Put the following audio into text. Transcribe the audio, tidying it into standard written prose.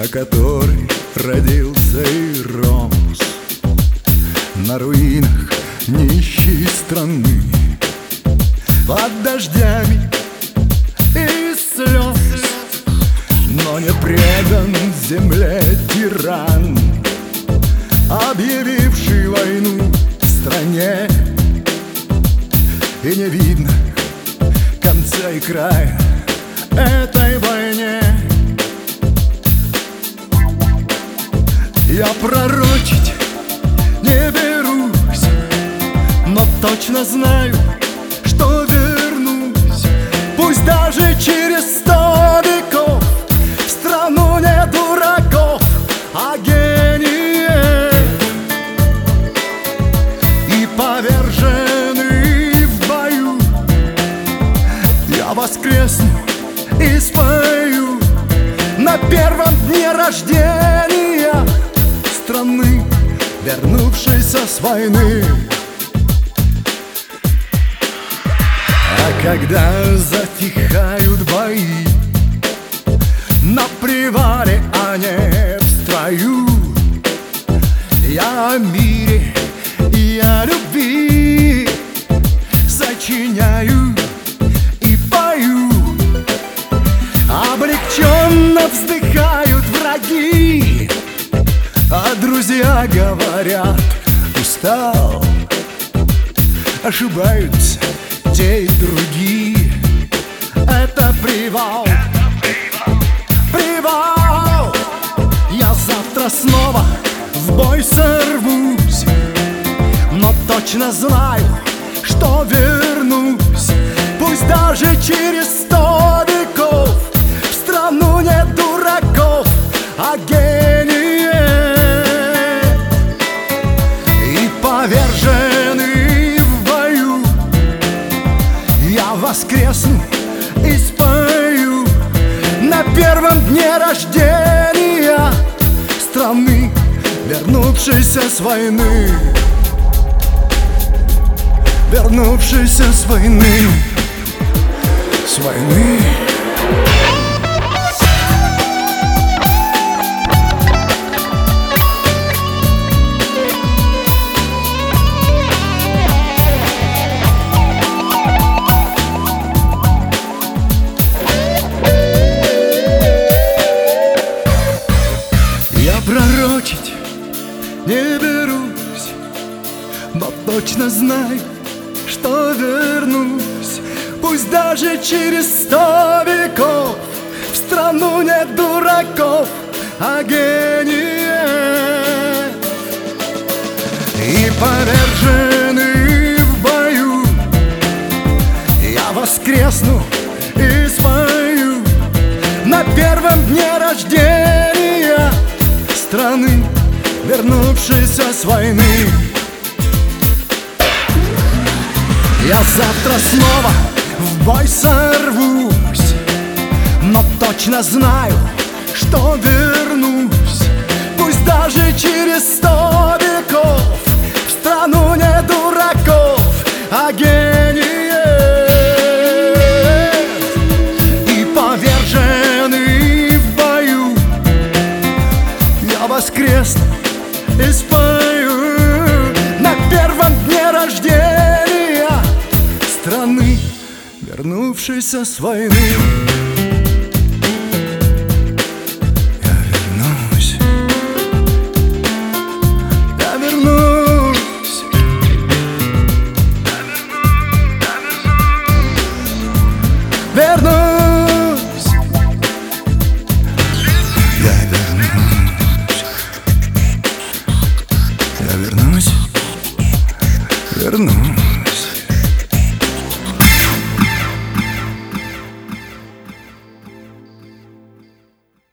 которой родился и рос на руинах нищей страны, под дождями и слез, но не предан земле тиран, объявивший войну стране. И не видно конца и края этой войне. Я пророчить не берусь, но точно знаю, что вернусь, пусть даже через 100 веков, в страну не дураков, а гениев. И поверженный в бою я воскресну и спою на первом дне рождения страны, вернувшейся с войны. А когда затихают бои на привале, а не в строю, я о мире и о любви сочиняю и пою. Облегченно вздыхают враги, а друзья говорят: устал. Ошибаются те и другие. Это привал, привал. Я завтра снова в бой сорвусь, но точно знаю, что вернусь, пусть даже через 100 веков, в страну не дураков, а гениев. И поверженный в бою я воскресну и спою на первом дне рождения страны, вернувшейся с войны, вернувшейся с войны, с войны. Я пророчить не берусь, но точно знаю, что вернусь, пусть даже через 100 веков, в страну не дураков, а гениев. И поверженный в бою я воскресну и спою на первом дне рождения страны, вернувшейся с войны. Я завтра снова в бой сорвусь, но точно знаю, что вернусь, пусть даже через 100 веков, в страну не дураков, а гениев. И поверженный в бою я воскресну и спою на первом дне рождения страны, вернувшейся с войны.